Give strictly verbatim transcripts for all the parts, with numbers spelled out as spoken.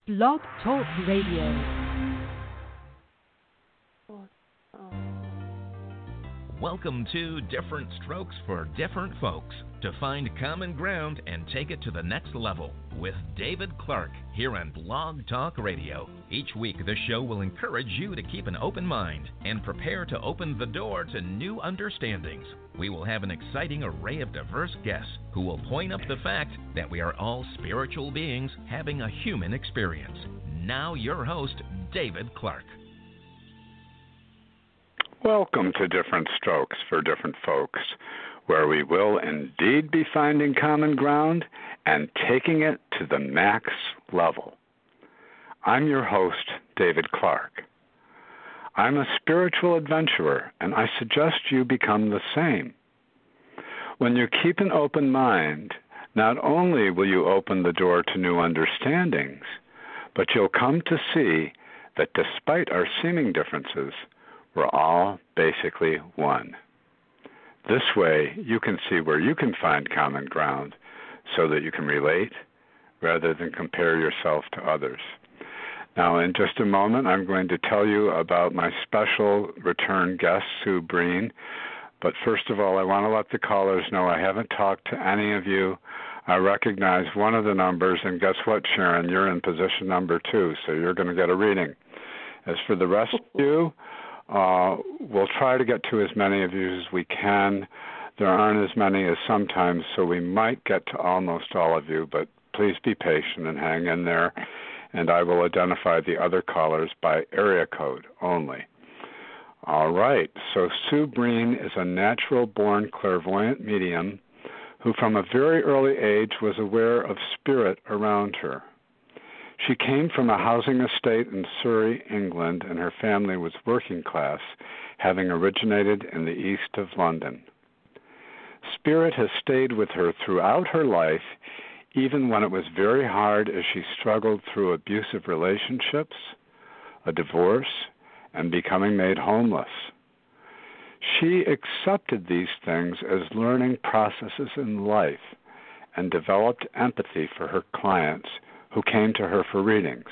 Blog Talk Radio. Welcome to Different Strokes for Different Folks, to find common ground and take it to the next level with David Clark here on Blog Talk Radio. Each week, the show will encourage you to keep an open mind and prepare to open the door to new understandings. We will have an exciting array of diverse guests who will point up the fact that we are all spiritual beings having a human experience. Now, your host, David Clark. Welcome to Different Strokes for Different Folks, where we will indeed be finding common ground and taking it to the max level. I'm your host, David Clark. I'm a spiritual adventurer, and I suggest you become the same. When you keep an open mind, not only will you open the door to new understandings, but you'll come to see that despite our seeming differences, we're all basically one. This way, you can see where you can find common ground so that you can relate rather than compare yourself to others. Now, in just a moment, I'm going to tell you about my special return guest, Sue Breen. But first of all, I want to let the callers know I haven't talked to any of you. I recognize one of the numbers, and guess what, Sharon? You're in position number two, so you're going to get a reading. As for the rest of you, Uh, we'll try to get to as many of you as we can. There aren't as many as sometimes, so we might get to almost all of you, but please be patient and hang in there, and I will identify the other callers by area code only. All right, so Sue Breen is a natural-born clairvoyant medium who from a very early age was aware of spirit around her. She came from a housing estate in Surrey, England, and her family was working class, having originated in the east of London. Spirit has stayed with her throughout her life, even when it was very hard as she struggled through abusive relationships, a divorce, and becoming made homeless. She accepted these things as learning processes in life and developed empathy for her clients who came to her for readings.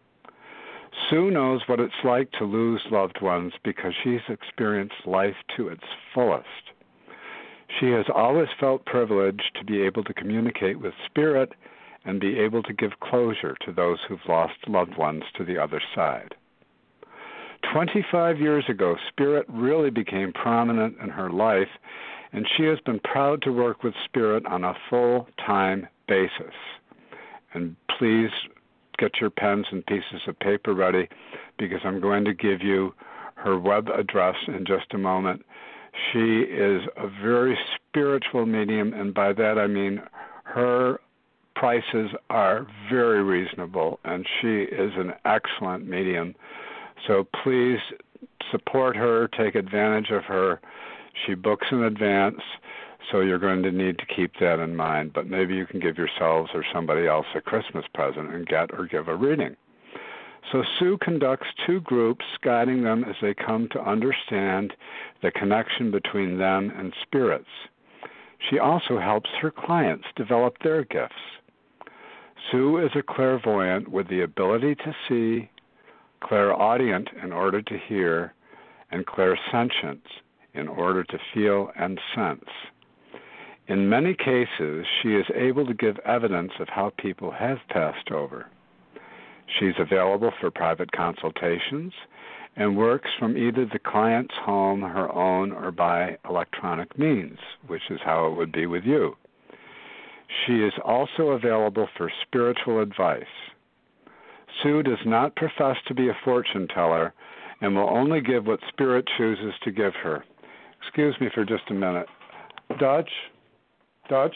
Sue knows what it's like to lose loved ones because she's experienced life to its fullest. She has always felt privileged to be able to communicate with spirit and be able to give closure to those who've lost loved ones to the other side. twenty-five years ago, spirit really became prominent in her life, and she has been proud to work with spirit on a full-time basis. And please get your pens and pieces of paper ready because I'm going to give you her web address in just a moment. She is a very spiritual medium, and by that I mean her prices are very reasonable, and she is an excellent medium. So please support her, take advantage of her. She books in advance. So you're going to need to keep that in mind, but maybe you can give yourselves or somebody else a Christmas present and get or give a reading. So Sue conducts two groups, guiding them as they come to understand the connection between them and spirits. She also helps her clients develop their gifts. Sue is a clairvoyant with the ability to see, clairaudient in order to hear, and clairsentient in order to feel and sense. In many cases, she is able to give evidence of how people have passed over. She's available for private consultations and works from either the client's home, her own, or by electronic means, which is how it would be with you. She is also available for spiritual advice. Sue does not profess to be a fortune teller and will only give what spirit chooses to give her. Excuse me for just a minute. Dutch? Dutch?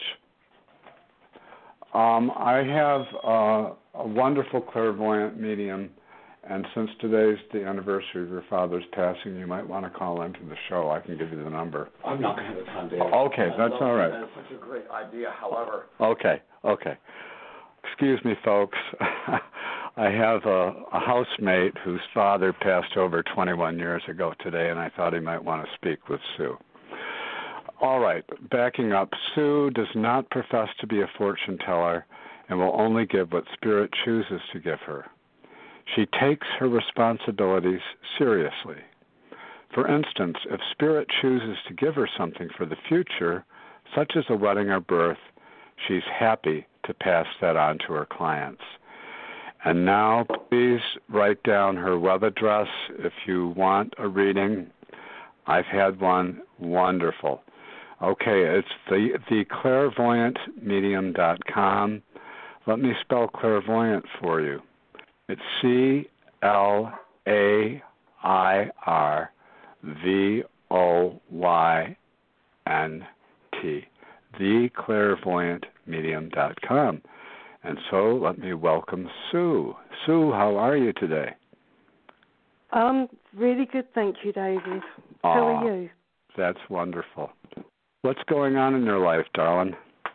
Um, I have uh, a wonderful clairvoyant medium, and since today's the anniversary of your father's passing, you might want to call into the show. I can give you the number. I'm not going to have the time, David. Okay, that's all right. That's such a great idea, however. Okay, okay. Excuse me, folks. I have a, a housemate whose father passed over twenty-one years ago today, and I thought he might want to speak with Sue. All right, backing up, Sue does not profess to be a fortune teller and will only give what Spirit chooses to give her. She takes her responsibilities seriously. For instance, if Spirit chooses to give her something for the future, such as a wedding or birth, she's happy to pass that on to her clients. And now, please write down her web address if you want a reading. I've had one. Wonderful. Okay, it's the the clairvoyant medium dot com. Let me spell clairvoyant for you. It's C L A I R V O Y N T, the clairvoyant medium dot com. And so let me welcome Sue. Sue, how are you today? Um, really good, thank you, David. How Aw, are you? That's wonderful. What's going on in your life, darling?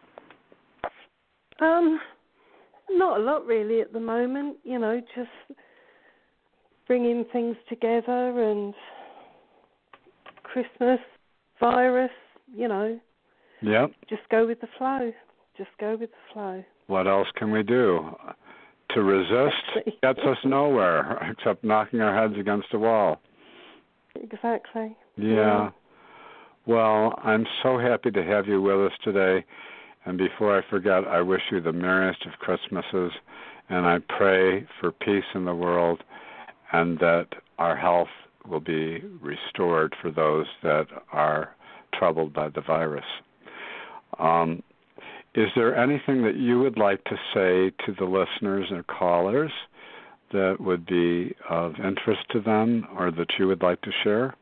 Um, not a lot really at the moment. You know, just bringing things together and Christmas, virus. You know. Yep. Just go with the flow. Just go with the flow. What else can we do? To resist gets us nowhere except knocking our heads against a wall. Exactly. Yeah. yeah. Well, I'm so happy to have you with us today. And before I forget, I wish you the merriest of Christmases, and I pray for peace in the world and that our health will be restored for those that are troubled by the virus. Um, is there anything that you would like to say to the listeners or callers that would be of interest to them or that you would like to share?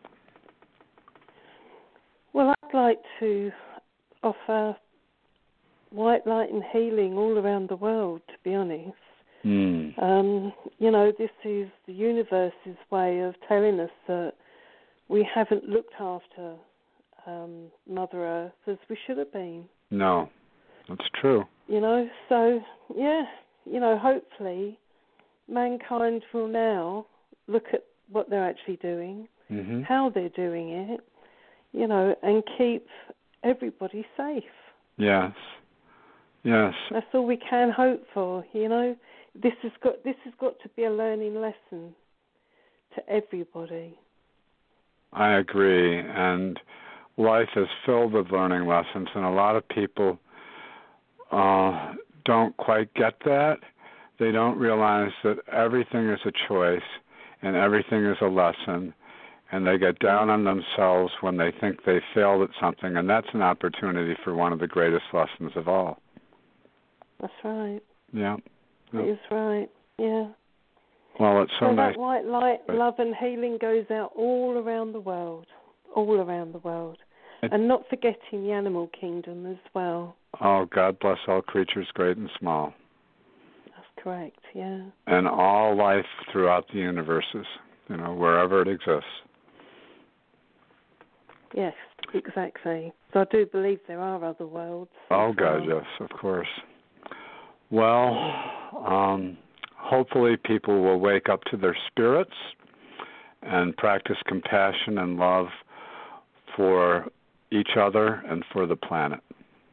Well, I'd like to offer white light and healing all around the world, to be honest. Mm. Um, you know, this is the universe's way of telling us that we haven't looked after um, Mother Earth as we should have been. No, that's true. You know, so, yeah, you know, hopefully mankind will now look at what they're actually doing, mm-hmm. how they're doing it, you know, and keep everybody safe. Yes. Yes. That's all we can hope for, you know. This has got this has got to be a learning lesson to everybody. I agree, and life is filled with learning lessons, and a lot of people uh, don't quite get that. They don't realize that everything is a choice and everything is a lesson, and they get down on themselves when they think they failed at something, and that's an opportunity for one of the greatest lessons of all. That's right. Yeah. That is right, yeah. Well, it's so, so nice. that white light, love and healing goes out all around the world, all around the world. It, and not forgetting the animal kingdom as well. Oh, God bless all creatures, great and small. That's correct, yeah. And all life throughout the universes, you know, wherever it exists. Yes, exactly. So I do believe there are other worlds. Oh, God, well. yes, of course. Well, um, hopefully people will wake up to their spirits and practice compassion and love for each other and for the planet.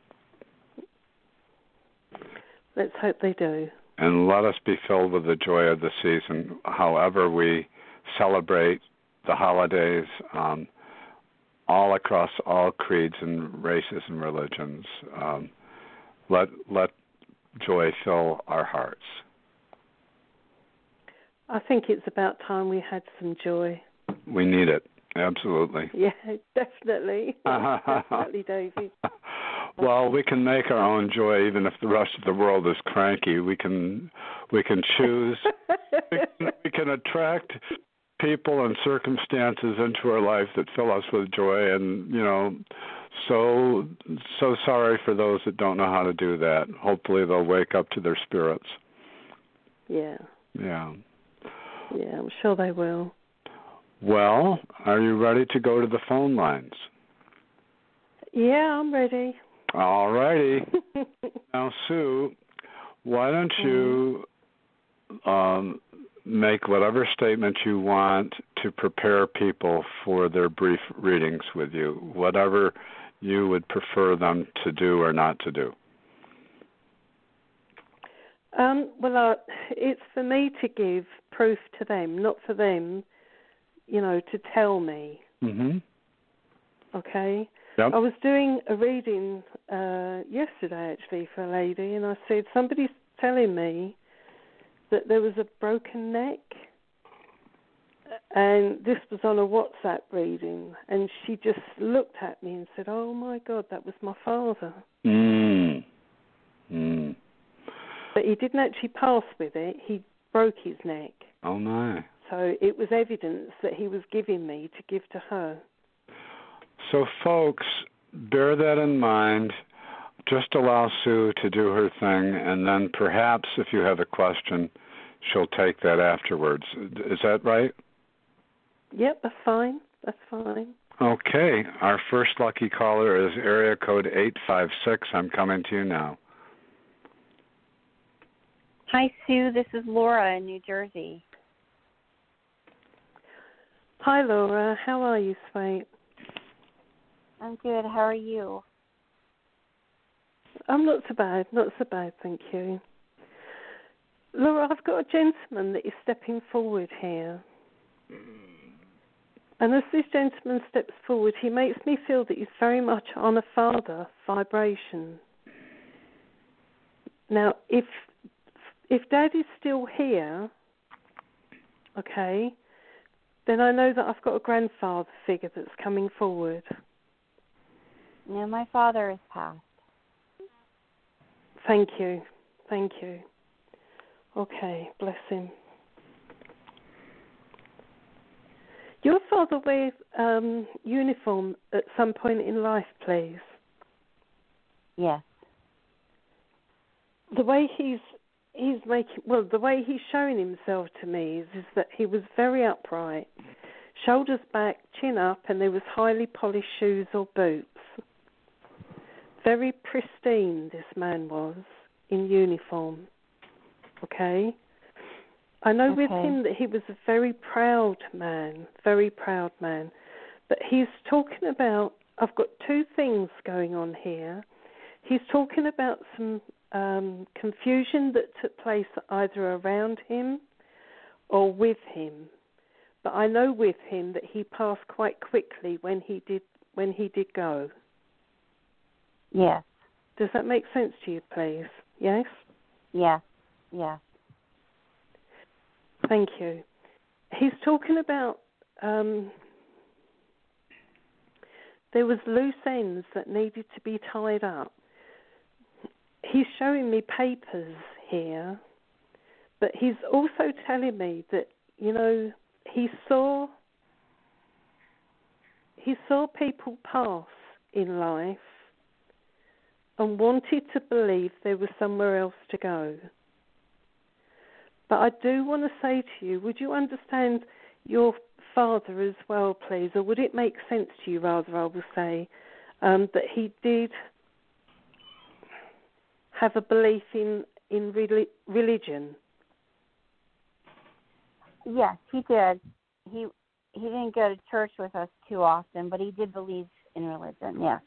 Let's hope they do. And let us be filled with the joy of the season, however we celebrate the holidays, um, all across all creeds and races and religions. Um, let let joy fill our hearts. I think it's about time we had some joy. We need it, absolutely. Yeah, definitely. Definitely, David. Well, we can make our own joy even if the rest of the world is cranky. We can we can choose. we, can, we can attract people and circumstances into our life that fill us with joy, and, you know, so so sorry for those that don't know how to do that. Hopefully they'll wake up to their spirits. Yeah. Yeah. Yeah, I'm sure they will. Well, are you ready to go to the phone lines? Yeah, I'm ready. All righty. Now, Sue, why don't you um, make whatever statement you want to prepare people for their brief readings with you, whatever you would prefer them to do or not to do. Um, well, uh, it's for me to give proof to them, not for them, you know, to tell me. Mm-hmm. Okay? Yep. I was doing a reading uh, yesterday, actually, for a lady, and I said, somebody's telling me that there was a broken neck, and this was on a WhatsApp reading, and she just looked at me and said, oh, my God, that was my father. Mm. Mm. But he didn't actually pass with it. He broke his neck. Oh, my. So it was evidence that he was giving me to give to her. So, folks, bear that in mind. Just allow Sue to do her thing, and then perhaps if you have a question, she'll take that afterwards. Is that right? Yep, that's fine. That's fine. Okay. Our first lucky caller is area code eight five six. I'm coming to you now. Hi, Sue. This is Laura in New Jersey. Hi, Laura. How are you, sweet? I'm good. How are you? I'm not so bad. Not so bad, thank you. Laura, I've got a gentleman that is stepping forward here. And as this gentleman steps forward, he makes me feel that he's very much on a father vibration. Now, if if Dad is still here, okay, then I know that I've got a grandfather figure that's coming forward. No, my father has passed. Thank you. Thank you. Okay, bless him. Your father wears um, uniform at some point in life, please? Yes. The way he's he's making well, the way he's showing himself to me is, is that he was very upright, shoulders back, chin up, and there was highly polished shoes or boots. Very pristine, this man was in uniform. Okay. I know okay. with him that he was a very proud man, very proud man. But he's talking about, I've got two things going on here. He's talking about some um, confusion that took place either around him or with him. But I know with him that he passed quite quickly when he did when he did go. Yes. Does that make sense to you, please? Yes? Yes. Yes. Thank you. He's talking about um, there was loose ends that needed to be tied up. He's showing me papers here, but he's also telling me that, you know, he saw he saw people pass in life and wanted to believe there was somewhere else to go. But I do want to say to you, would you understand your father as well, please? Or would it make sense to you, rather, I will say, um, that he did have a belief in, in re- religion? Yes, he did. He he didn't go to church with us too often, but he did believe in religion, yes.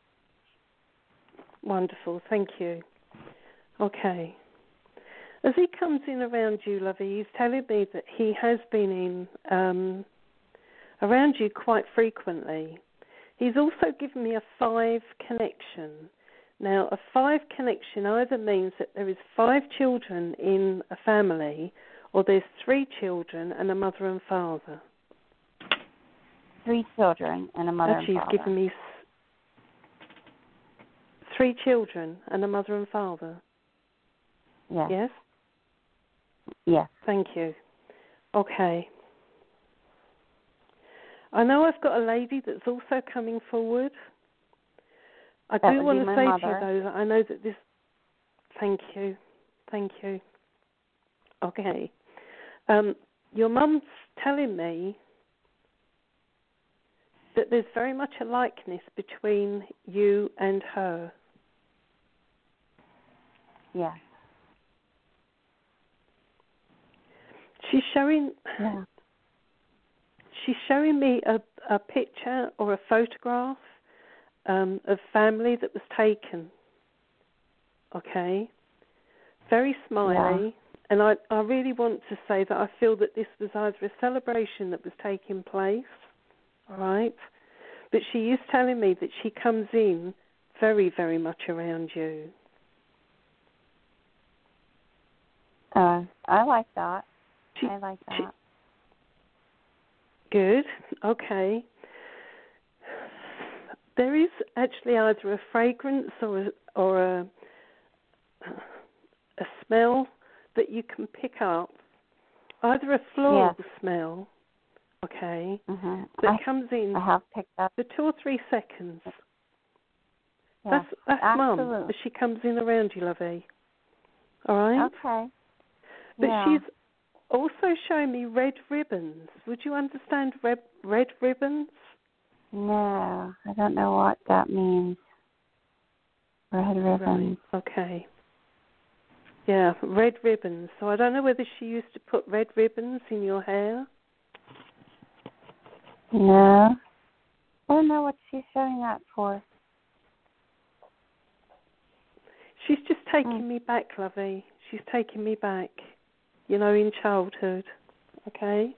Wonderful, thank you. Okay. As he comes in around you, Lovey, he's telling me that he has been in um, around you quite frequently. He's also given me a five connection. Now, a five connection either means that there is five children in a family, or there's three children and a mother and father. Three children and a mother Actually, and father. he's given me s- three children and a mother and father. Yes. Yes? Yes. Thank you. Okay. I know I've got a lady that's also coming forward. I That do would want be to my say mother. to you, though, that I know that this... Thank you. Thank you. Okay. Um, your mum's telling me that there's very much a likeness between you and her. Yes. She's showing... Yeah. She's showing me a, a picture or a photograph um, of family that was taken. Okay? very smiley, yeah. and I, I really want to say that I feel that this was either a celebration that was taking place, all right, but she is telling me that she comes in very, very much around you. Uh, I like that. She, I like that. She, good, okay. There is actually either a fragrance or a, or a, a smell that you can pick up, either a floral yes. smell, okay, mm-hmm. that I, comes in I have picked up. for two or three seconds. Yes. That's, that's Mum as she comes in around you, lovey. All right? Okay. But yeah. she's also showing me red ribbons. Would you understand red, red ribbons? No, I don't know what that means. Red ribbons. Right. Okay. Yeah, red ribbons. So I don't know whether she used to put red ribbons in your hair. No. I don't know what she's showing that for. She's just taking mm. me back, lovey. She's taking me back, you know, in childhood. Okay?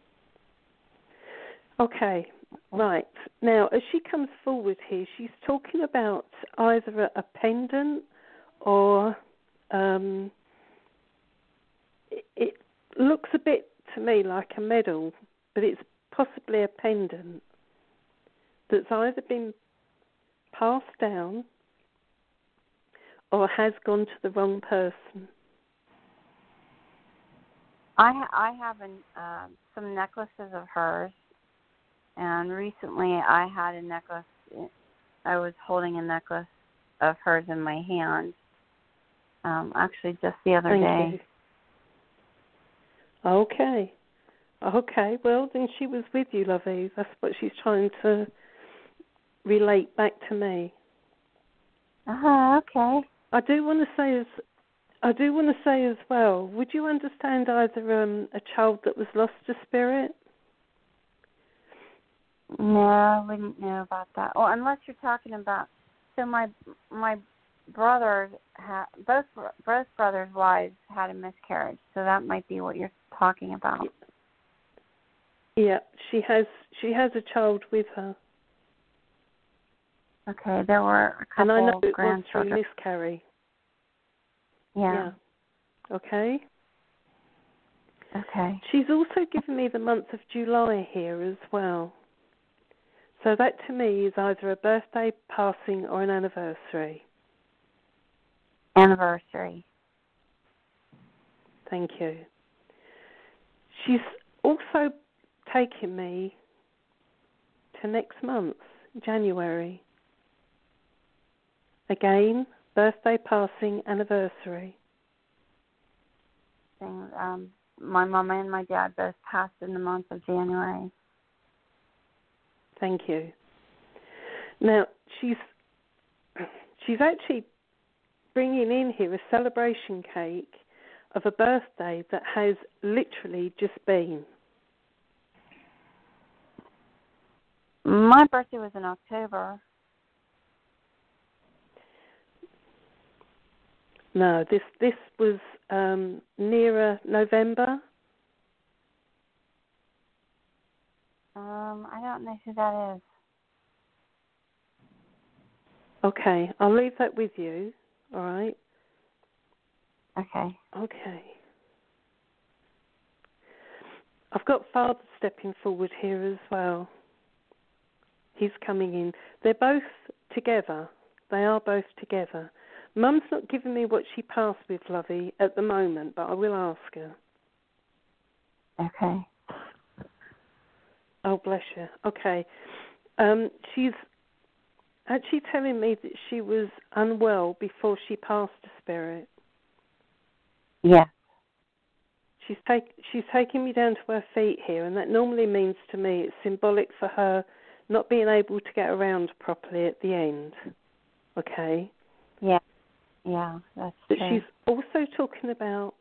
Okay. Right. Now, as she comes forward here, she's talking about either a, a pendant or um, it, it looks a bit to me like a medal, but it's possibly a pendant that's either been passed down or has gone to the wrong person. I ha- I have an, uh, some necklaces of hers. And recently I had a necklace, I was holding a necklace of hers in my hand, um, actually just the other Thank day. You. Okay. Okay, well, then she was with you, lovey. That's what she's trying to relate back to me. Uh-huh, okay. I do want to say as I do want to say as well, would you understand either um, a child that was lost to spirit? No, I wouldn't know about that. Well, unless you're talking about, so my my brother, ha, both both brothers' wives had a miscarriage, so that might be what you're talking about. Yeah, she has she has a child with her. Okay, there were a couple and I know of it grandchildren. was miscarry. Yeah. yeah. Okay. Okay. She's also given me the month of July here as well. So that to me is either a birthday, passing, or an anniversary. Anniversary. Thank you. She's also taken me to next month, January. Again, birthday, passing, anniversary. Um, my mama and my dad both passed in the month of January. Thank you. Now, she's she's actually bringing in here a celebration cake of a birthday that has literally just been. My birthday was in October. No, this this was um, nearer November. Um, I don't know who that is. Okay, I'll leave that with you. All right. Okay. Okay. I've got Father stepping forward here as well. He's coming in. They're both together. They are both together. Mum's not giving me what she passed with, Lovey, at the moment, but I will ask her. Okay. Oh, bless you. Okay. Um, she's actually telling me that she was unwell before she passed to spirit. Yeah. She's, take, she's taking me down to her feet here, and that normally means to me it's symbolic for her not being able to get around properly at the end. Okay? Yeah. Yeah, that's but true. She's also talking about,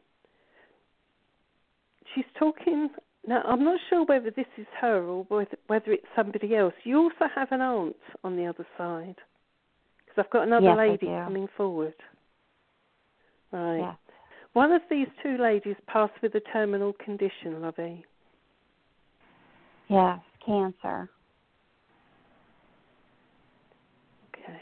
she's talking, now I'm not sure whether this is her or whether, whether it's somebody else. You also have an aunt on the other side, because I've got another yes, lady I do. coming forward. Right. Yeah. One of these two ladies passed with a terminal condition, Lovey. Yes, cancer. Okay.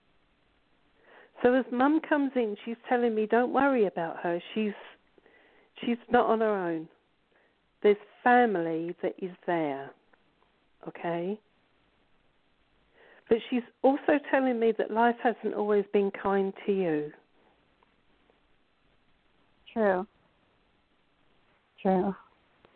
So as Mum comes in, she's telling me, don't worry about her. She's she's not on her own. There's family that is there. Okay? But she's also telling me that life hasn't always been kind to you. True. True.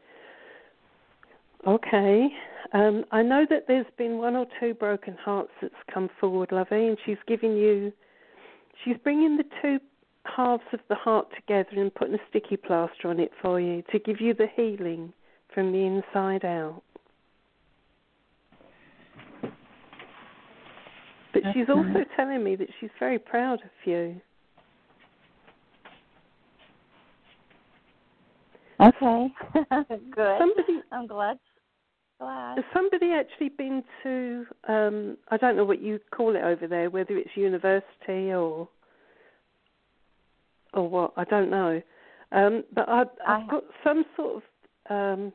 Okay. Um, I know that there's been one or two broken hearts that's come forward, Lovey, and she's giving you, she's bringing the two halves of the heart together and putting a sticky plaster on it for you to give you the healing from the inside out. But That's she's nice. also telling me that she's very proud of you. Okay. Good. Somebody, I'm glad. Glad. has somebody actually been to, um, I don't know what you call it over there, whether it's university or or what, I don't know. Um, but I've, I've I- got some sort of, um,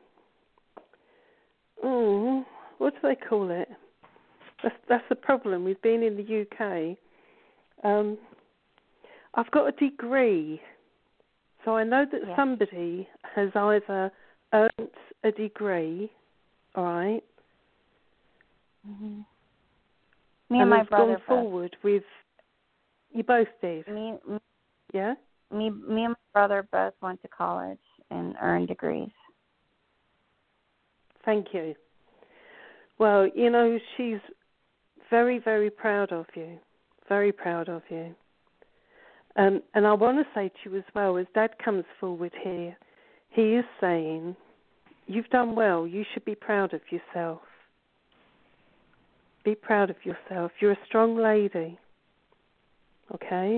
oh, what do they call it? That's, that's the problem with being in the U K. Um, I've got a degree. So I know that Yeah. somebody has either earned a degree, all right, Mm-hmm. Me and, and my has brother gone both. forward with, you both did, Me, me, yeah? me, me and my brother both went to college and earned degrees. Thank you. Well, you know, she's very, very proud of you, very proud of you. Um, and I want to say to you as well, as Dad comes forward here, he is saying, you've done well, you should be proud of yourself. Be proud of yourself. You're a strong lady. Okay?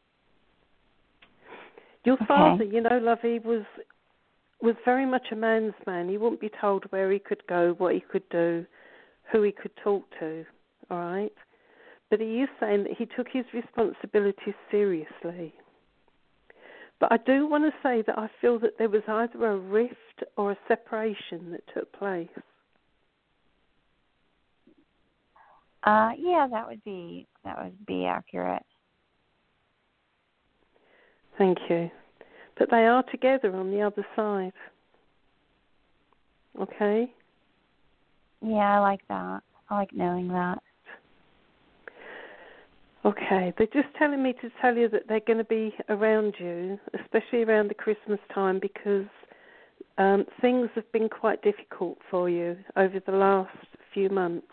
Your Okay. father, you know, Lovey, was was very much a man's man. He wouldn't be told where he could go, what he could do, who he could talk to, all right? But he is saying that he took his responsibilities seriously. But I do want to say that I feel that there was either a rift or a separation that took place. Uh, yeah, that would be that would be accurate. Thank you. But they are together on the other side. Okay? Yeah, I like that. I like knowing that. Okay. They're just telling me to tell you that they're going to be around you, especially around the Christmas time, because um, things have been quite difficult for you over the last few months.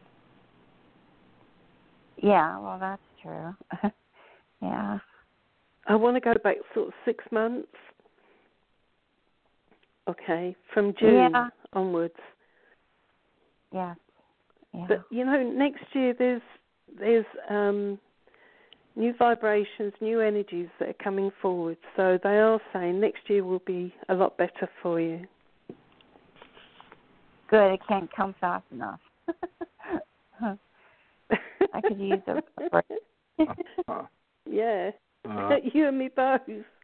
Yeah, well, that's true. Yeah. I want to go back sort of six months. Okay, from June Yeah. onwards. Yeah. Yeah. But you know, next year there's there's um, new vibrations, new energies that are coming forward. So they are saying next year will be a lot better for you. Good. It can't come fast enough. I could use a break. Uh, Yeah. uh, You and me both.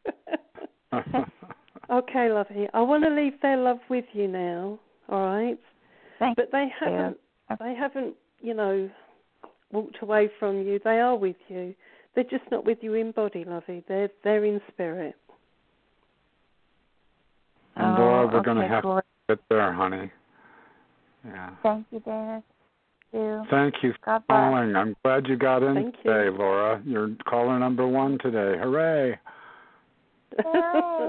Okay, lovey. I want to leave their love with you now, all right? Thank But they you. haven't, they haven't, you know, walked away from you. They are with you. They're just not with you in body, lovey. They're they're in spirit. and Laura, Oh, we're going to okay, have cool. to get there, honey. Yeah. Thank you, David. You. Thank you for God bless. calling. I'm glad you got in Thank you. today, Laura. You're caller number one today. Hooray. Yay.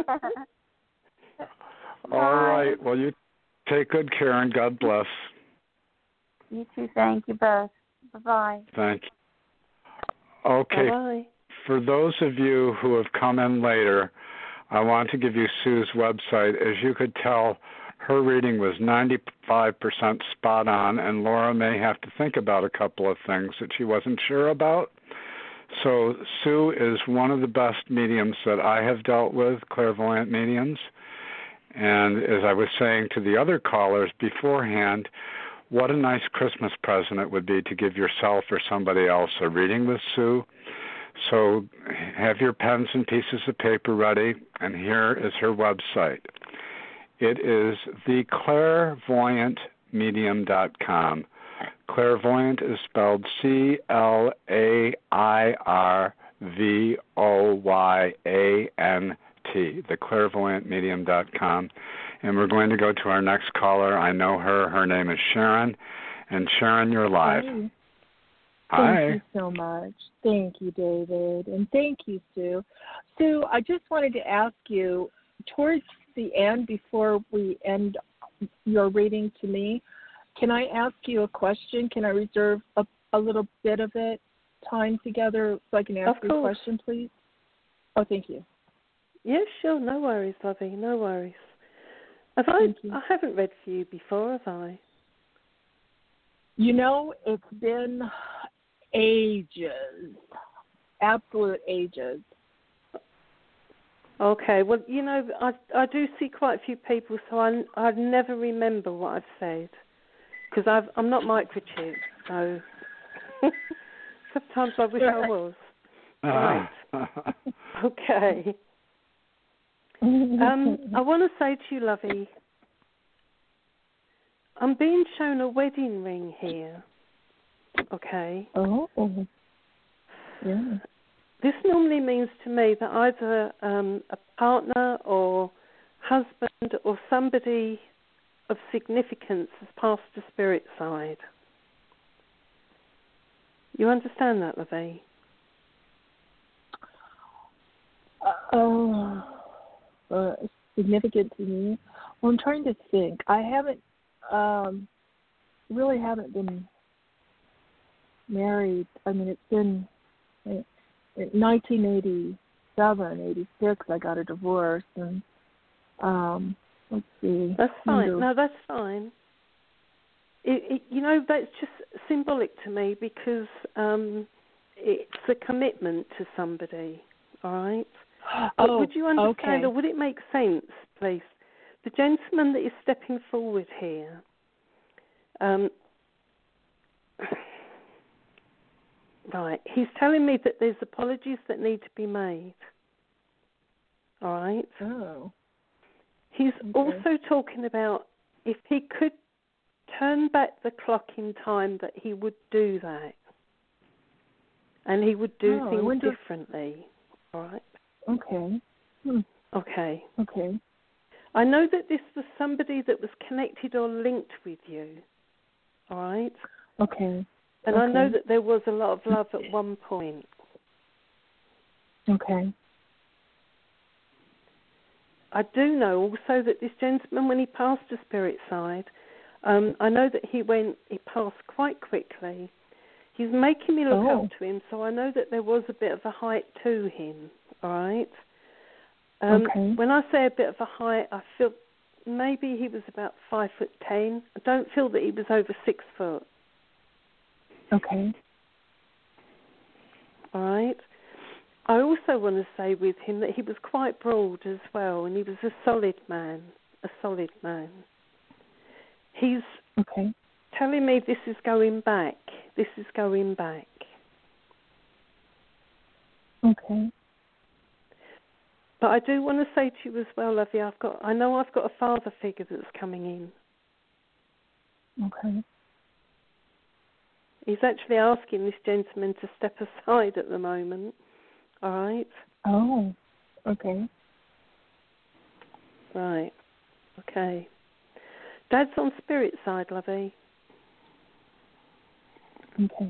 All right. Well, you take good care and God bless. You too. Thank you both. Bye-bye. Thank you. Okay. Bye. For those of you who have come in later, I want to give you Sue's website. As you could tell, her reading was ninety-five percent spot on, and Laura may have to think about a couple of things that she wasn't sure about. So Sue is one of the best mediums that I have dealt with, clairvoyant mediums. And as I was saying to the other callers beforehand, what a nice Christmas present it would be to give yourself or somebody else a reading with Sue. So have your pens and pieces of paper ready, and here is her website. It is the clairvoyant medium dot com. Clairvoyant is spelled C L A I R V O Y A N T, the clairvoyant medium dot com. And we're going to go to our next caller. I know her. Her name is Sharon. And Sharon, you're live. Hi. Hi. Thank you so much. Thank you, David. And thank you, Sue. Sue, I just wanted to ask you, towards the end, before we end your reading to me, can I ask you a question? Can I reserve a, a little bit of it, time together, so I can ask you a question, please? Oh, thank you. Yeah, sure. No worries, Lovey. No worries. Have I, I haven't read for you before, have I? You know, it's been ages, absolute ages. Okay, well, you know, I I do see quite a few people, so I I never remember what I've said because I've I'm not microchipped, so sometimes I wish I was. Right. Okay. Um, I want to say to you, Lovey, I'm being shown a wedding ring here. Okay. Oh. Yeah. This normally means to me that either um, a partner or husband or somebody of significance has passed the spirit side. You understand that, Lovey? Oh, uh, significant to me. Well, I'm trying to think. I haven't, um, really haven't been married. I mean, it's been in nineteen eighty-seven, eighty-six. I got a divorce, and um, let's see. That's fine. No, that's fine. It, it, you know, that's just symbolic to me because um, it's a commitment to somebody. All right. But Oh, would you understand, okay. or would it make sense, please? The gentleman that is stepping forward here, um, right, he's telling me that there's apologies that need to be made. All right? Oh. He's Okay. also talking about if he could turn back the clock in time, that he would do that. And he would do Oh, I things wonder... differently. All right? Okay. Hmm. Okay. Okay. I know that this was somebody that was connected or linked with you, all right? Okay. And okay. I know that there was a lot of love at one point. Okay. I do know also that this gentleman, when he passed the spirit side, um, I know that he went, he passed quite quickly. He's making me look oh. up to him, so I know that there was a bit of a height to him, all right? Um, okay. When I say a bit of a height, I feel maybe he was about five foot ten. I don't feel that he was over six foot. Okay. All right. I also want to say with him that he was quite broad as well, and he was a solid man, a solid man. He's okay. telling me this is going back. This is going back. Okay. But I do want to say to you as well, Lovey, I've got, I know I've got a father figure that's coming in. Okay. He's actually asking this gentleman to step aside at the moment. All right? Oh, okay. Right. Okay. Dad's on spirit side, Lovey. Okay.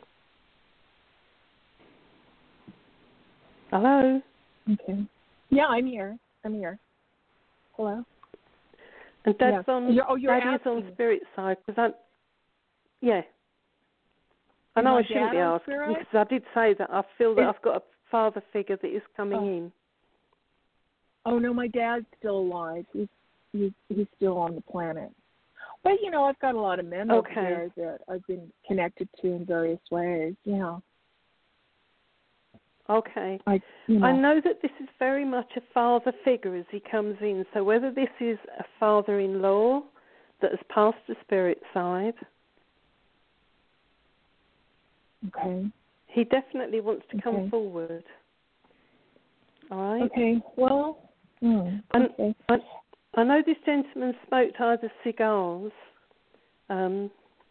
Hello? Okay. Yeah, I'm here. I'm here. Hello? And Dad's yeah. on, you're, oh, you're Dad is on spirit side, because I'm, yeah. I Is know my I shouldn't dad be on asking, spirit? because I did say that I feel that Is, I've got a father figure that is coming oh. in. Oh, no, my dad's still alive. He's, he's, he's still on the planet. But, you know, I've got a lot of men okay. over there that I've been connected to in various ways, yeah. Okay. I, you know. I know that this is very much a father figure as he comes in. So whether this is a father-in-law that has passed the spirit side, okay. He definitely wants to come Okay. forward. All right? Okay, well, mm, okay. I, I know this gentleman smoked either cigars. Um,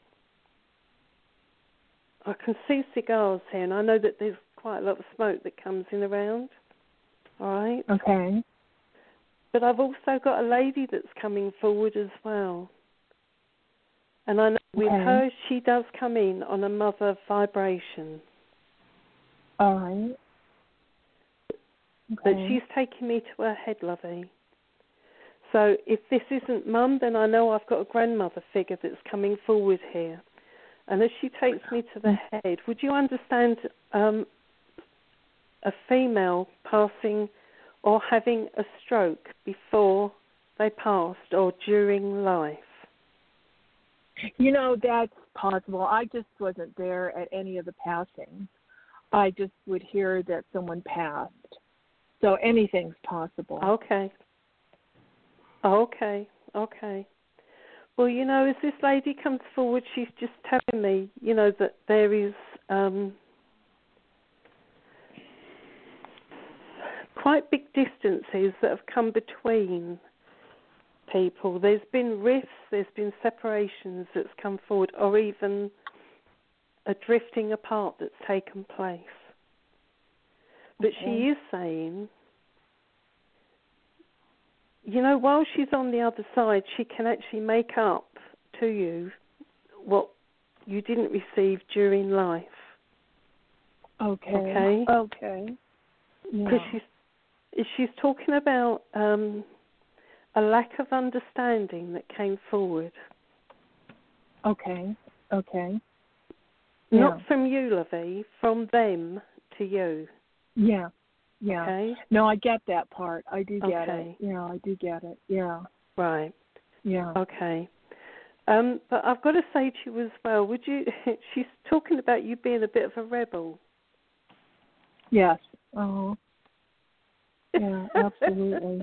I can see cigars here, and I know that there's quite a lot of smoke that comes in around. All right? Okay. But I've also got a lady that's coming forward as well. And I know with Okay. her, she does come in on a mother vibration. All right. But Okay. she's taking me to her head, lovey. So if this isn't Mum, then I know I've got a grandmother figure that's coming forward here. And as she takes me to the head, would you understand um, a female passing or having a stroke before they passed or during life? You know, that's possible. I just wasn't there at any of the passings. I just would hear that someone passed. So anything's possible. Okay. Okay. Okay. Well, you know, as this lady comes forward, she's just telling me, you know, that there is um, quite big distances that have come between people. There's been rifts, there's been separations that's come forward, or even a drifting apart that's taken place. But Okay. she is saying, you know, while she's on the other side, she can actually make up to you what you didn't receive during life. Okay. Okay? Okay. Because Yeah. she's, she's talking about um, a lack of understanding that came forward. Okay. Okay. Not Yeah. from you, Lovey, from them to you. Yeah. Yeah. Okay? No, I get that part. I do get Okay. it. Yeah, I do get it. Yeah. Right. Yeah. Okay. Um, but I've got to say to you as well, would you, she's talking about you being a bit of a rebel. Yes. Uh-huh. Yeah, absolutely.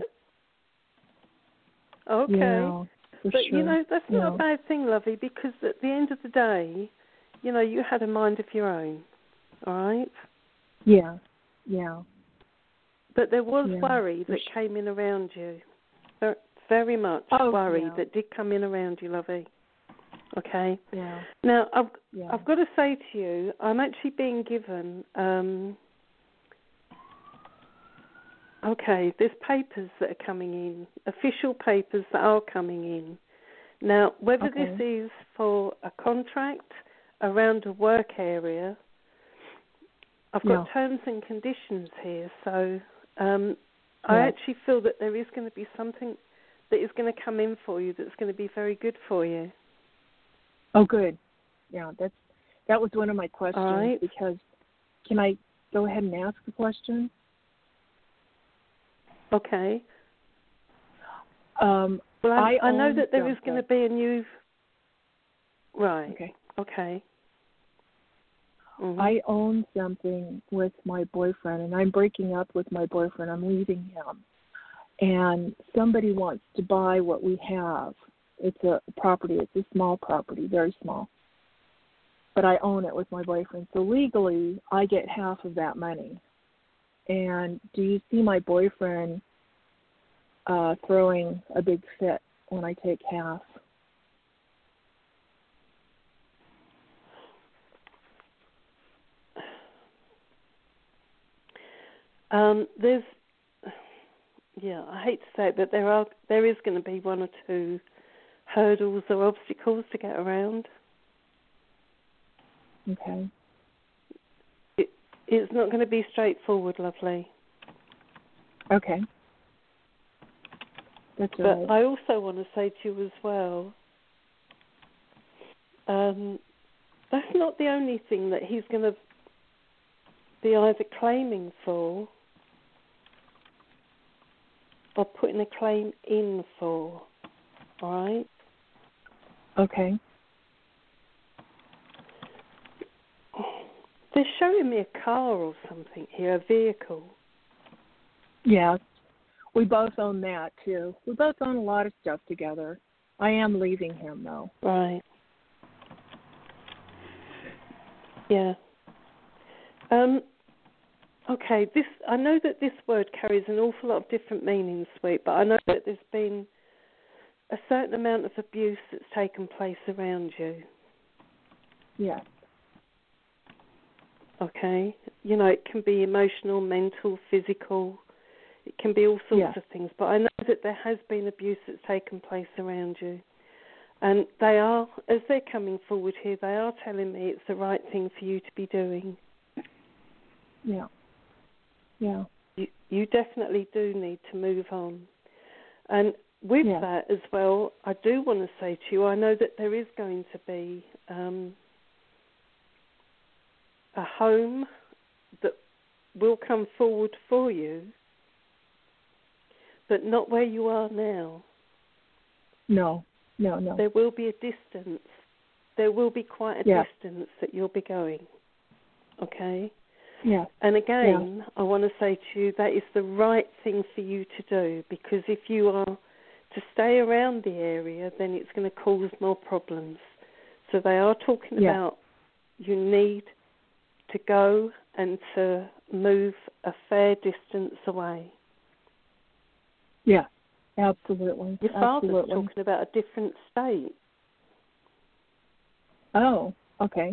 Okay. Yeah, for but, sure. you know, that's not Yeah. a bad thing, Lovey, because at the end of the day, you know, you had a mind of your own, all right? Yeah. Yeah. But there was Yeah, worry for that sure. came in around you. Ver- Very much Oh, worry yeah. that did come in around you, Lovey. Okay? Yeah. Now, I've, Yeah. I've got to say to you, I'm actually being given, um, okay, there's papers that are coming in, official papers that are coming in. Now, whether Okay. this is for a contract around a work area, I've got Yeah. terms and conditions here, so um, I Yeah. actually feel that there is going to be something that is going to come in for you that's going to be very good for you. Oh, good. Yeah, that's that was one of my questions. All right. Because can I go ahead and ask a question? Okay. Um, Well, I, I I know own that there is going to something. be a new. Right. Okay. Okay. Mhm. I own something with my boyfriend, and I'm breaking up with my boyfriend. I'm leaving him, and somebody wants to buy what we have. It's a property. It's a small property, very small. But I own it with my boyfriend. So legally, I get half of that money. And do you see my boyfriend uh, throwing a big fit when I take half? Um, there's, yeah, I hate to say it, but there are there is going to be one or two hurdles or obstacles to get around. Okay. It, it's not going to be straightforward, lovely. Okay. That's But all right. I also want to say to you as well, um, that's not the only thing that he's going to be either claiming for or putting a claim in for, all right? Okay. They're showing me a car or something here, a vehicle. Yeah. We both own that, too. We both own a lot of stuff together. I am leaving him, though. Right. Yeah. Um, okay, this I know that this word carries an awful lot of different meanings, sweet, but I know that there's been a certain amount of abuse that's taken place around you. Yeah. Okay? You know, it can be emotional, mental, physical. It can be all sorts Yeah. of things, but I know that there has been abuse that's taken place around you. And they are, as they're coming forward here, they are telling me it's the right thing for you to be doing. Yeah. Yeah. You, you definitely do need to move on. And with yeah. that as well, I do want to say to you, I know that there is going to be um, a home that will come forward for you, but not where you are now. No, no, no. There will be a distance. There will be quite a yeah. distance that you'll be going. Okay? Yeah. And again, yeah. I want to say to you that is the right thing for you to do, because if you are to stay around the area, then it's going to cause more problems. So they are talking yeah. about you need to go and to move a fair distance away. Yeah, absolutely. Your father's absolutely. talking about a different state. Oh, okay.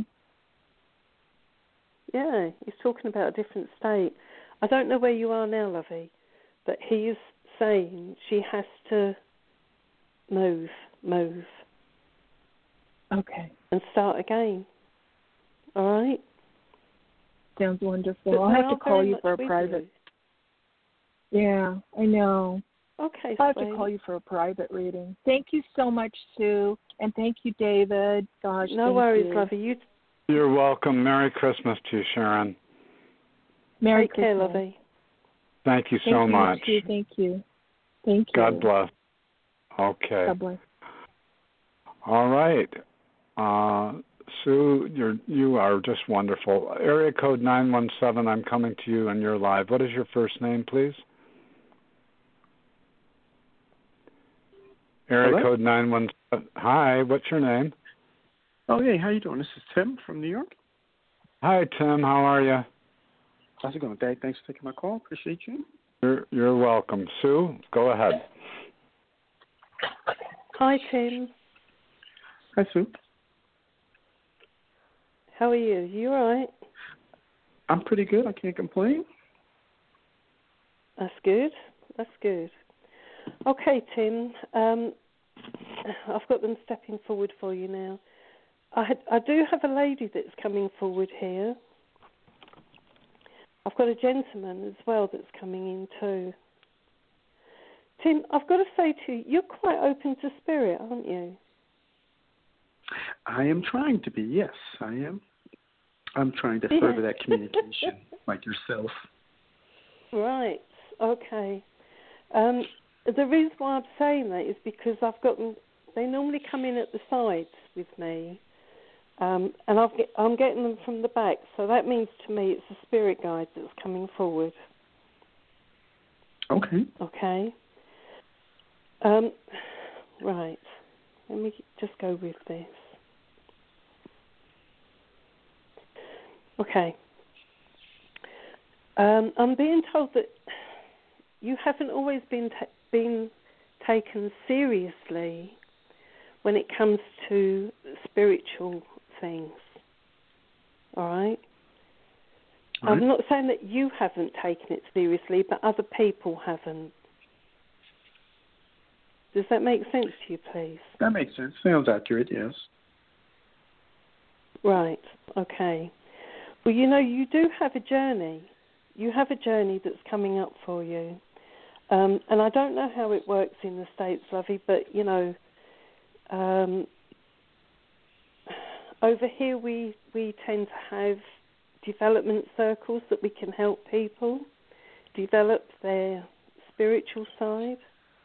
Yeah, he's talking about a different state. I don't know where you are now, lovey, but he is saying she has to move, move. Okay. And start again. All right? Sounds wonderful. But I'll have to call you for a private. You. Yeah, I know. Okay, I'll have sweet. to call you for a private reading. Thank you so much, Sue. And thank you, David. Gosh, no thank worries, you. lovey. You You're welcome. Merry Christmas to you, Sharon. Merry Take Christmas. care, lovey. Thank you thank so you, much. Sue. Thank you. Thank you. God bless. Okay. God bless. All right. Uh, Sue, you're, you are just wonderful. Area code nine one seven, I'm coming to you and you're live. What is your first name, please? Area Hello? code nine one seven. Hi, what's your name? Oh, hey, how you doing? This is Tim from New York. Hi, Tim. How are you? How's it going, Dave? Thanks for taking my call. Appreciate you. You're, you're welcome. Sue, go ahead. Hi, Tim. Hi, Sue. How are you? You all right? I'm pretty good. I can't complain. That's good. That's good. Okay, Tim. Um, I've got them stepping forward for you now. I, had, I do have a lady that's coming forward here. I've got a gentleman as well that's coming in too. Tim, I've got to say to you, you're quite open to spirit, aren't you? I am trying to be, yes, I am. I'm trying to Yeah. further that communication, like yourself. Right, okay. Um, the reason why I'm saying that is because I've got them, they normally come in at the sides with me, um, and I've get, I'm getting them from the back, so that means to me it's a spirit guide that's coming forward. Okay. Okay. Um, right. Let me just go with this. Okay. Um, I'm being told that you haven't always been ta- been taken seriously when it comes to spiritual things. All right? All right. I'm not saying that you haven't taken it seriously, but other people haven't. Does that make sense to you, please? That makes sense. Sounds accurate, yes. Right, okay. Well, you know, you do have a journey. You have a journey that's coming up for you. Um, and I don't know how it works in the States, Lovey, but, you know, um, over here we, we tend to have development circles that we can help people develop their spiritual side.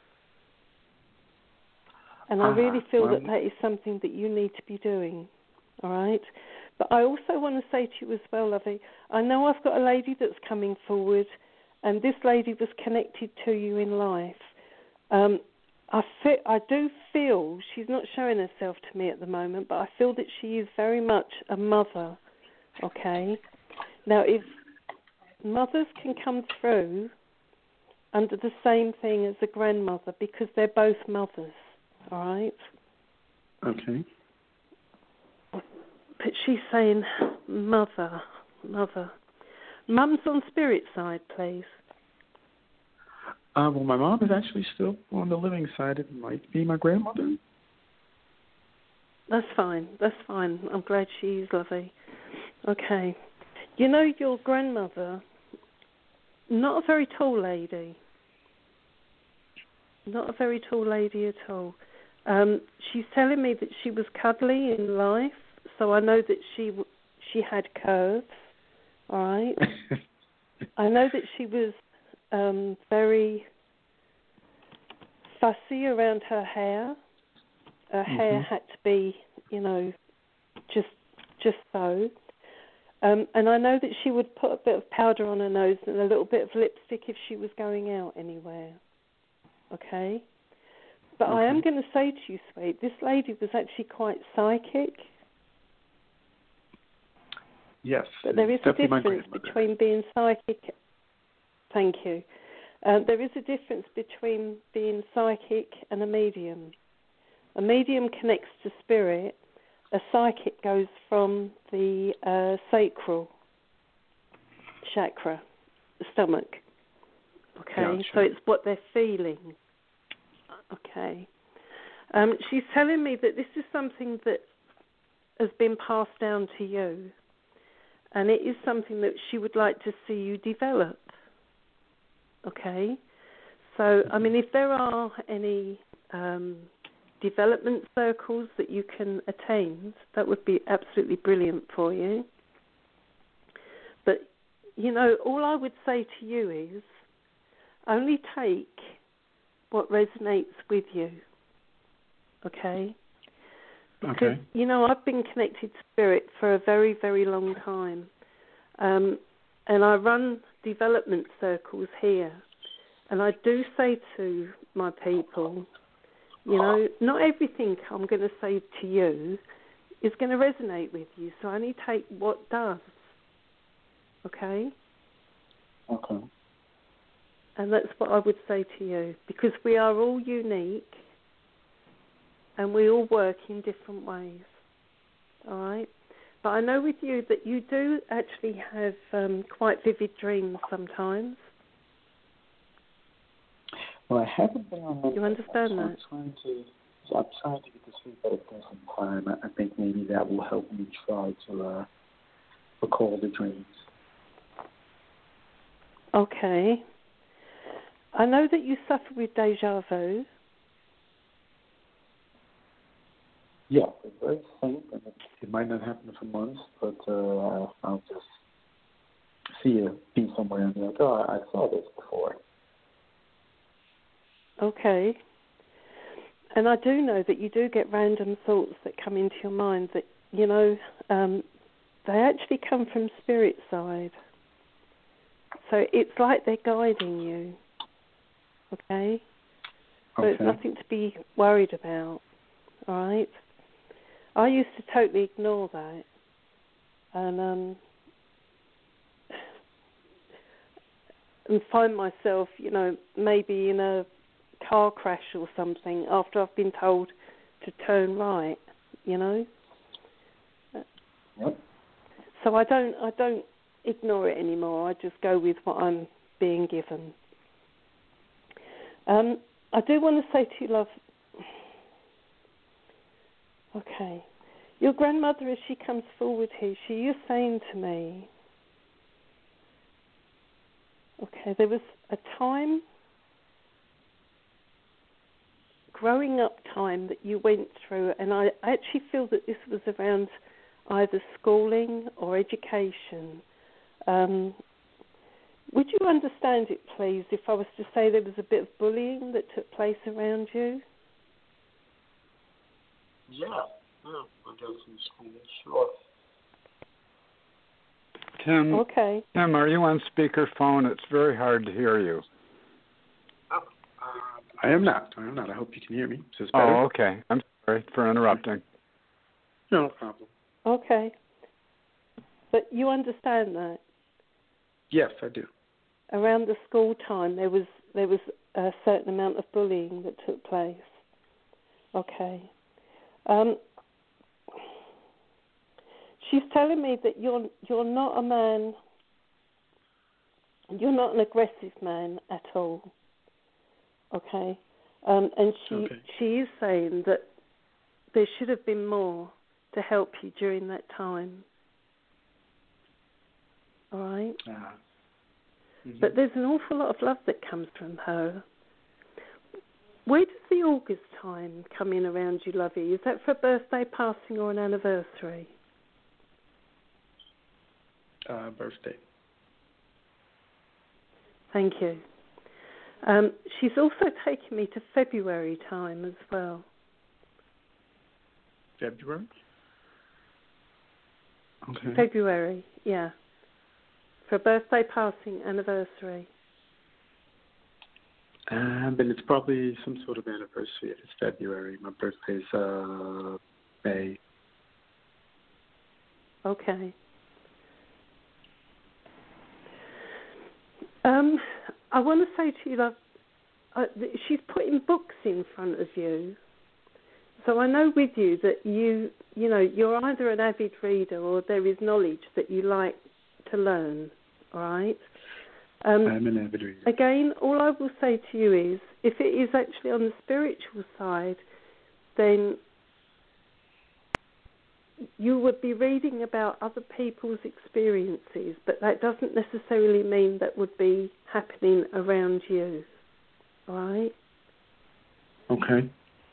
And I really feel well, that that is something that you need to be doing, all right? But I also want to say to you as well, Lovey, I know I've got a lady that's coming forward, and this lady was connected to you in life. Um, I, feel, I do feel, she's not showing herself to me at the moment, but I feel that she is very much a mother, okay? Now, if mothers can come through under the same thing as a grandmother because they're both mothers, all right? Okay. But she's saying mother, mother. Mum's on spirit side, please. Uh, well, my mom is actually still on the living side. It might be my grandmother. That's fine. That's fine. I'm glad she's lovely. Okay. You know, your grandmother, not a very tall lady. Not a very tall lady at all. Um, she's telling me that she was cuddly in life, so I know that she she had curves. All right. I know that she was um, very fussy around her hair. Her mm-hmm. hair had to be, you know, just just so. Um, and I know that she would put a bit of powder on her nose and a little bit of lipstick if she was going out anywhere. Okay? But okay. I am going to say to you, sweet, this lady was actually quite psychic. Yes. But there is a difference between being psychic. Thank you. Uh, there is a difference between being psychic and a medium. A medium connects to spirit. A psychic goes from the uh, sacral chakra, the stomach. Okay, gotcha. So it's what they're feeling. Okay. Um, she's telling me that this is something that has been passed down to you, and it is something that she would like to see you develop. Okay? So, I mean, if there are any um, development circles that you can attain, that would be absolutely brilliant for you. But, you know, all I would say to you is only take what resonates with you. Okay? Because, okay. you know, I've been connected to spirit for a very, very long time. Um, and I run development circles here. And I do say to my people, you know, not everything I'm going to say to you is going to resonate with you. So I only take what does. Okay? Okay. And that's what I would say to you. Because we are all unique. And we all work in different ways. All right? But I know with you that you do actually have um, quite vivid dreams sometimes. Well, I haven't been on that. You understand so that? I'm trying to, so I'm trying to get to sleep at a decent time. I, I think maybe that will help me try to uh, recall the dreams. Okay. I know that you suffer with deja vu. Yeah, it's very faint, and it, it might not happen for months, but uh, I'll just see a be somewhere and be like, oh, I saw this before. Okay. And I do know that you do get random thoughts that come into your mind that, you know, um, they actually come from spirit side. So it's like they're guiding you. Okay? So okay. it's nothing to be worried about. All right? I used to totally ignore that. And, um, and find myself, you know, maybe in a car crash or something after I've been told to turn right, you know. Yep. So I don't, I don't ignore it anymore. I just go with what I'm being given. Um, I do want to say to you, love. Okay, your grandmother, as she comes forward here, she is saying to me, okay, there was a time. Growing up time that you went through, and I actually feel that this was around either schooling or education. Um, would you understand it, please, if I was to say there was a bit of bullying that took place around you? Yeah, yeah, I guess in school, sure. Tim, okay. Tim, are you on speakerphone? It's very hard to hear you. Oh, uh, I am not. I am not. I hope you can hear me. Is this better? Oh, okay. I'm sorry for interrupting. No problem. Okay. But you understand that? Yes, I do. Around the school time, there was there was a certain amount of bullying that took place. Okay. Um, she's telling me that you're you're not a man. You're not an aggressive man at all. Okay. Um, and she okay. she is saying that there should have been more to help you during that time. All right? Uh, mm-hmm. But there's an awful lot of love that comes from her. Where does the August time come in around you, Lovey? Is that for a birthday, passing, or an anniversary? Uh, birthday. Thank you. Um, she's also taken me to February time as well. February? Okay. February, yeah. For a birthday, passing, anniversary. Um, but it's probably some sort of anniversary if it's February. My birthday's uh, May. Okay. Um, I want to say to you, love, uh, she's putting books in front of you. So I know with you that you, you know, you're either an avid reader or there is knowledge that you like to learn, all right? Um, I'm an avid reader. Again, all I will say to you is, if it is actually on the spiritual side, then you would be reading about other people's experiences, but that doesn't necessarily mean that would be happening around you, all right? Okay.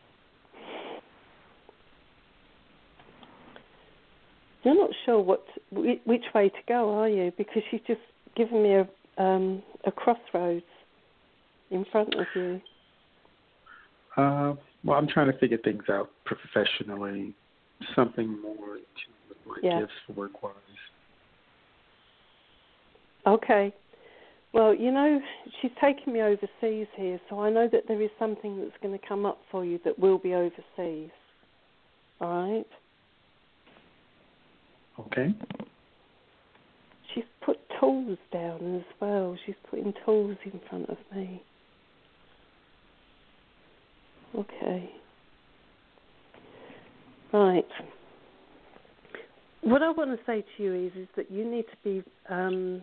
You're not sure what which way to go, are you? Because she's just given me a um, a crossroads in front of you. Uh, well, I'm trying to figure things out professionally. Something more with my yeah. gifts work-wise. Okay. Well, you know, she's taken me overseas here, so I know that there is something that's going to come up for you that will be overseas. All right? Okay. She's put tools down as well. She's putting tools in front of me. Okay. Right. What I want to say to you is, is that you need to be um,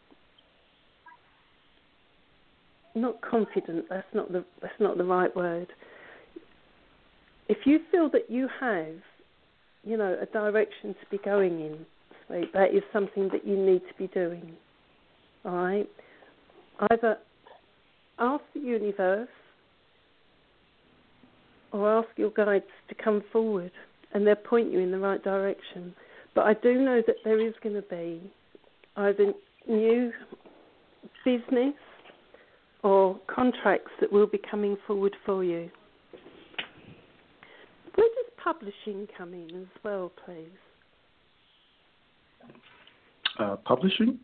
not confident. That's not the that's not the right word. If you feel that you have, you know, a direction to be going in, so that is something that you need to be doing. All right. Either ask the universe or ask your guides to come forward, and they'll point you in the right direction. But I do know that there is going to be either new business or contracts that will be coming forward for you. Where does publishing come in as well, please? Uh, publishing?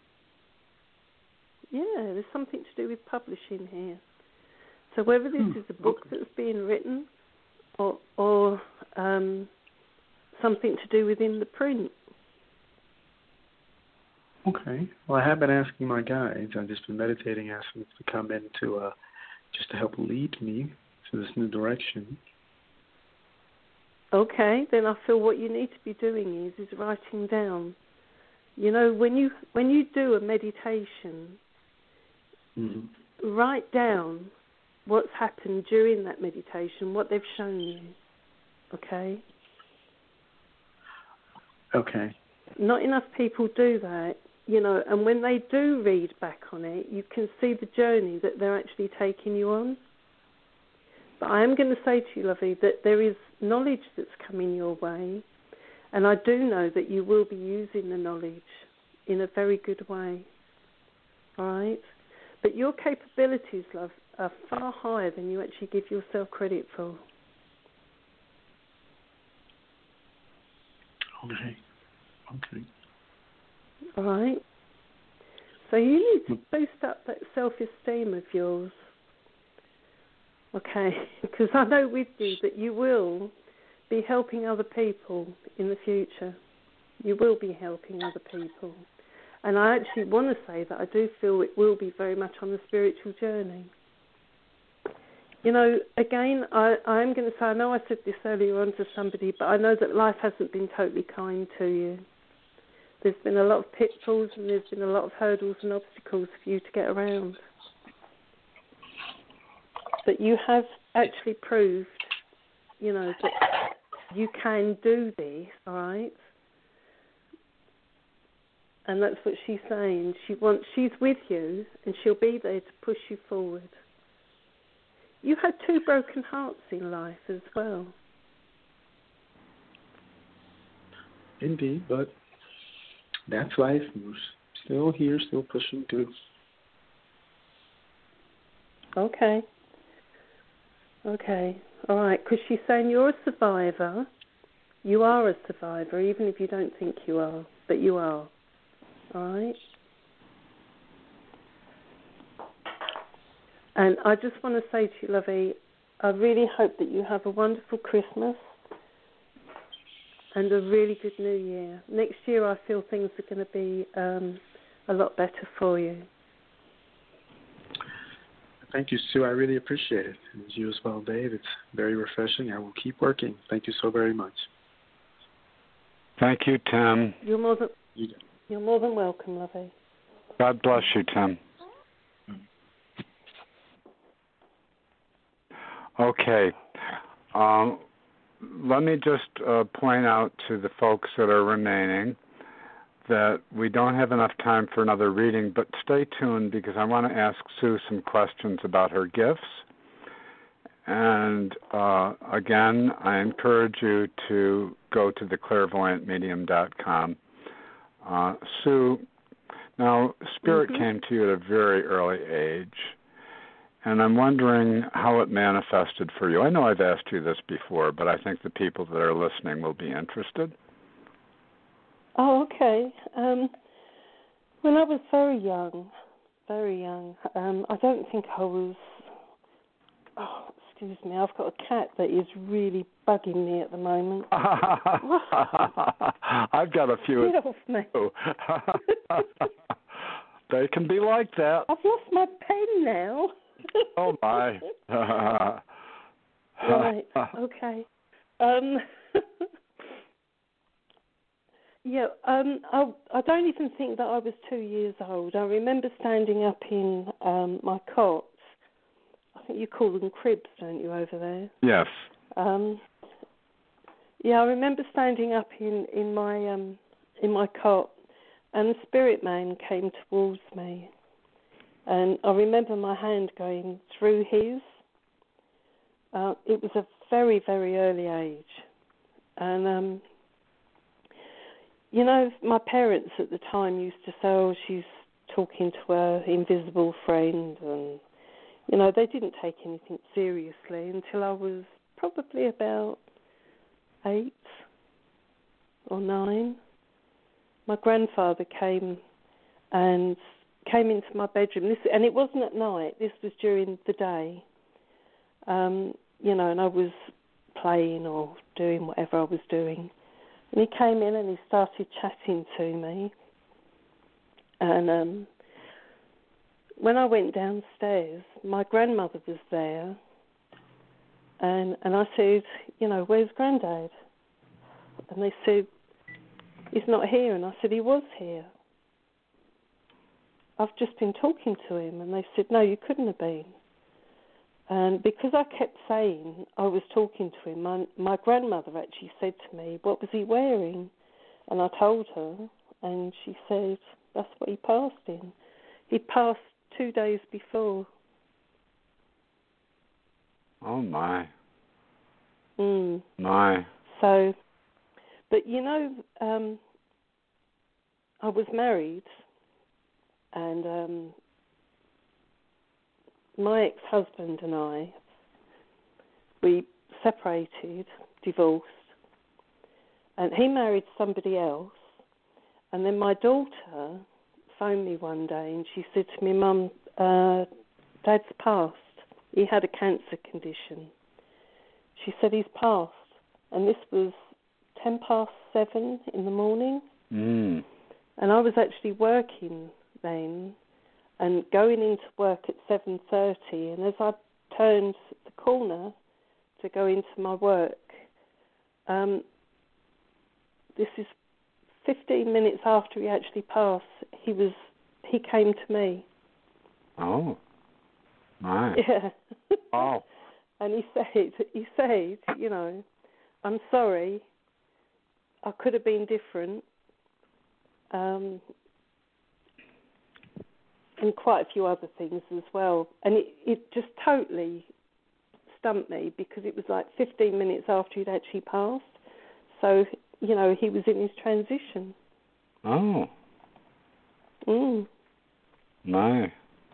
Yeah, there's something to do with publishing here. So whether this hmm. is a book okay. that's being written or, or um, something to do within the print. Okay. Well, I have been asking my guides. I've just been meditating, asking them to come in to uh, just to help lead me to this new direction. Okay, then I feel what you need to be doing is is writing down. You know, when you when you do a meditation, mm-hmm. write down what's happened during that meditation, what they've shown you. Okay? Okay. Not enough people do that, you know, and when they do read back on it, you can see the journey that they're actually taking you on. But I am going to say to you, Lovey, that there is knowledge that's coming your way, and I do know that you will be using the knowledge in a very good way. All right? But your capabilities, love, are far higher than you actually give yourself credit for. Okay. Okay. All right? So you need to boost up that self-esteem of yours. Okay? Because I know with you that you will be helping other people in the future. You will be helping other people. And I actually want to say that I do feel it will be very much on the spiritual journey. You know, again, I, I'm going to say, I know I said this earlier on to somebody, but I know that life hasn't been totally kind to you. There's been a lot of pitfalls and there's been a lot of hurdles and obstacles for you to get around. But you have actually proved, you know, that you can do this, all right? And that's what she's saying. She wants, she's with you, and she'll be there to push you forward. You had two broken hearts in life as well. Indeed, but that's life. We're still here, still pushing through. Okay. Okay. All right. Because she's saying you're a survivor. You are a survivor, even if you don't think you are, but you are. All right. And I just want to say to you, Lovey, I really hope that you have a wonderful Christmas and a really good New Year. Next year, I feel things are going to be um, a lot better for you. Thank you, Sue. I really appreciate it. And you as well, Dave. It's very refreshing. I will keep working. Thank you so very much. Thank you, Tim. You're more than, you you're more than welcome, Lovey. God bless you, Tim. Okay. Um, let me just uh, point out to the folks that are remaining that we don't have enough time for another reading, but stay tuned because I want to ask Sue some questions about her gifts. And uh, again, I encourage you to go to the clairvoyant medium dot com. Uh, Sue, now, Spirit mm-hmm. came to you at a very early age, and I'm wondering how it manifested for you. I know I've asked you this before, but I think the people that are listening will be interested. Oh, okay. Um, when I was very young, very young, um, I don't think I was... Oh, excuse me, I've got a cat that is really bugging me at the moment. I've got a few. Get off me. They can be like that. I've lost my pen now. Oh, my. Right, okay. Um, yeah, um, I, I don't even think that I was two years old. I remember standing up in um, my cots. I think you call them cribs, don't you, over there? Yes. Um, yeah, I remember standing up in, in my um, in my cot, and the spirit man came towards me. And I remember my hand going through his. Uh, it was a very, very early age. And, um, you know, my parents at the time used to say, oh, she's talking to her invisible friend. And, you know, they didn't take anything seriously until I was probably about eight or nine. My grandfather came and came into my bedroom, this, and it wasn't at night, this was during the day, um, you know, and I was playing or doing whatever I was doing. And he came in and he started chatting to me. And um, when I went downstairs, my grandmother was there, and, and I said, you know, where's Granddad? And they said, he's not here. And I said, he was here. I've just been talking to him. And they said, no, you couldn't have been. And because I kept saying I was talking to him, my, my grandmother actually said to me, what was he wearing? And I told her, and she said, that's what he passed in. He passed two days before. Oh, my. Mm. My. So, but you know, um, I was married, and um, my ex-husband and I, we separated, divorced, and he married somebody else. And then my daughter phoned me one day and she said to me, Mum, uh, Dad's passed. He had a cancer condition. She said, he's passed. And this was ten past seven in the morning. Mm. And I was actually working then and going into work at seven thirty. And as I turned the corner to go into my work, um, this is fifteen minutes after he actually passed, he was he came to me. Oh, my. Yeah. Oh. And he said, he said, you know, I'm sorry, I could have been different. Um, and quite a few other things as well. And it, it just totally stumped me because it was like fifteen minutes after he'd actually passed. So, you know, he was in his transition. Oh. Mm. My.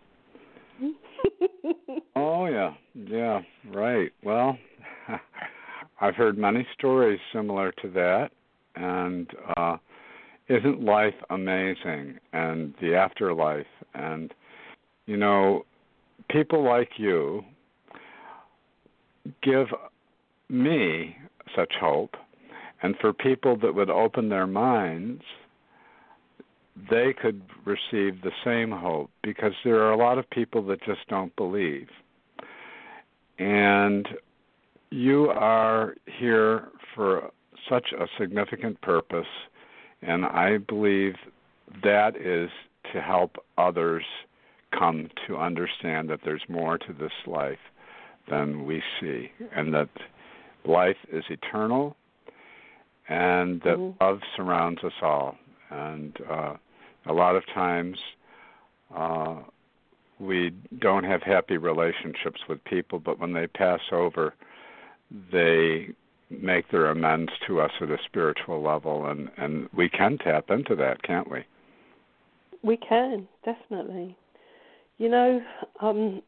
Oh, yeah. Yeah, right. Well, I've heard many stories similar to that. And uh, isn't life amazing? And the afterlife. And, you know, people like you give me such hope. And for people that would open their minds, they could receive the same hope, because there are a lot of people that just don't believe. And you are here for such a significant purpose, and I believe that is to help others come to understand that there's more to this life than we see, and that life is eternal, and that mm-hmm. love surrounds us all. And uh, a lot of times uh, we don't have happy relationships with people, but when they pass over, they make their amends to us at a spiritual level, and, and we can tap into that, can't we? We can, definitely. You know, um,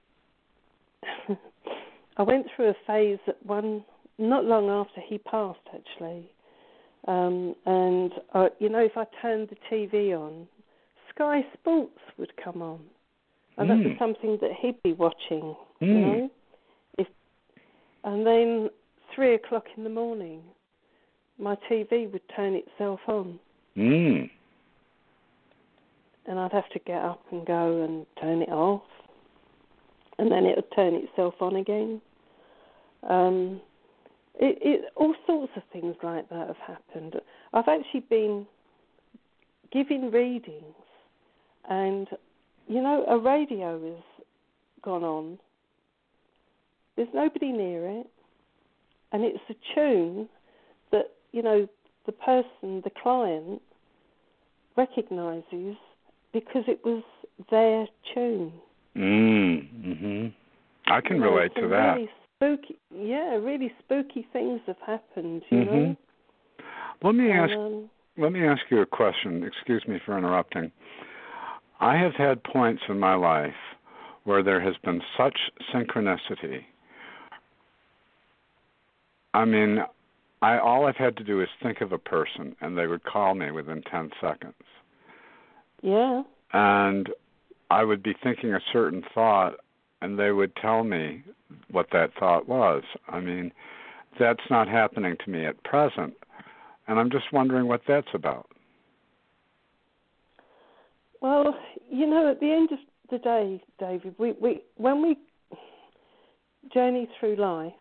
I went through a phase at one, not long after he passed, actually. Um, and, uh, you know, if I turned the T V on, Sky Sports would come on. And mm. that was something that he'd be watching, mm. you know. If, and then three o'clock in the morning, my T V would turn itself on. Mm. And I'd have to get up and go and turn it off. And then it would turn itself on again. Um... It, it, all sorts of things like that have happened. I've actually been giving readings, and, you know, a radio has gone on. There's nobody near it, and it's a tune that, you know, the person, the client, recognises because it was their tune. Mm, mm-hmm. I can you know, relate to that. Really spooky, yeah, really spooky things have happened, you mm-hmm. know. Let me and, ask. Um, let me ask you a question. Excuse me for interrupting. I have had points in my life where there has been such synchronicity. I mean, I all I've had to do is think of a person, and they would call me within ten seconds. Yeah. And I would be thinking a certain thought, and they would tell me what that thought was. I mean, that's not happening to me at present, and I'm just wondering what that's about. Well, you know, at the end of the day, David, we, we when we journey through life,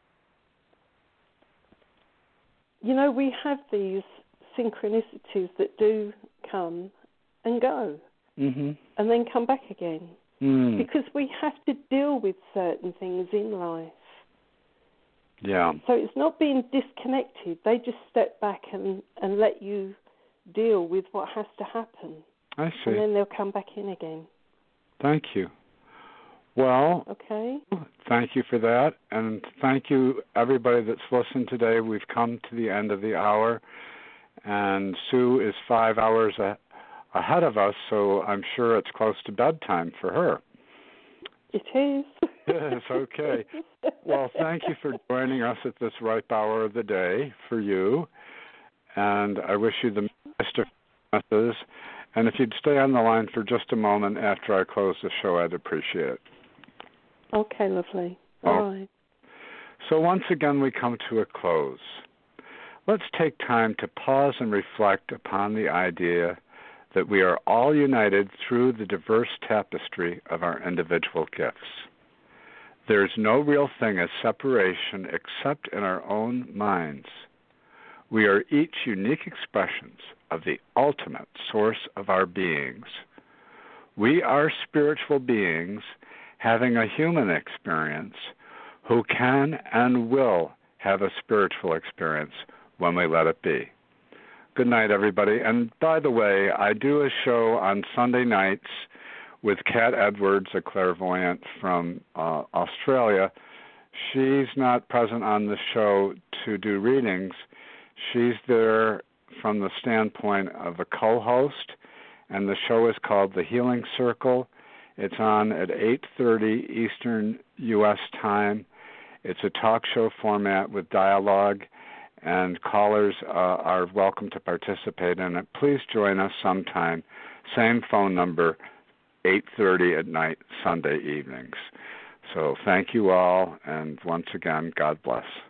you know, we have these synchronicities that do come and go, mm-hmm. and then come back again. Mm. Because we have to deal with certain things in life. Yeah. So it's not being disconnected. They just step back and, and let you deal with what has to happen. I see. And then they'll come back in again. Thank you. Well, okay. Thank you for that. And thank you, everybody that's listened today. We've come to the end of the hour. And Sue is five hours a- ahead of us, so I'm sure it's close to bedtime for her. It is. Yes, okay. Well, thank you for joining us at this ripe hour of the day for you. And I wish you the best of successes. And if you'd stay on the line for just a moment after I close the show, I'd appreciate it. Okay, lovely. All oh. right. So once again, we come to a close. let's take time to pause and reflect upon the idea that we are all united through the diverse tapestry of our individual gifts. There is no real thing as separation except in our own minds. We are each unique expressions of the ultimate source of our beings. We are spiritual beings having a human experience who can and will have a spiritual experience when we let it be. Good night, everybody. And by the way, I do a show on Sunday nights with Kat Edwards, a clairvoyant from uh, Australia. She's not present on the show to do readings. She's there from the standpoint of a co-host, and the show is called The Healing Circle. It's on at eight thirty Eastern U S time. It's a talk show format with dialogue, and callers uh, are welcome to participate in it. Please join us sometime. Same phone number, eight thirty at night, Sunday evenings. So thank you all, and once again, God bless.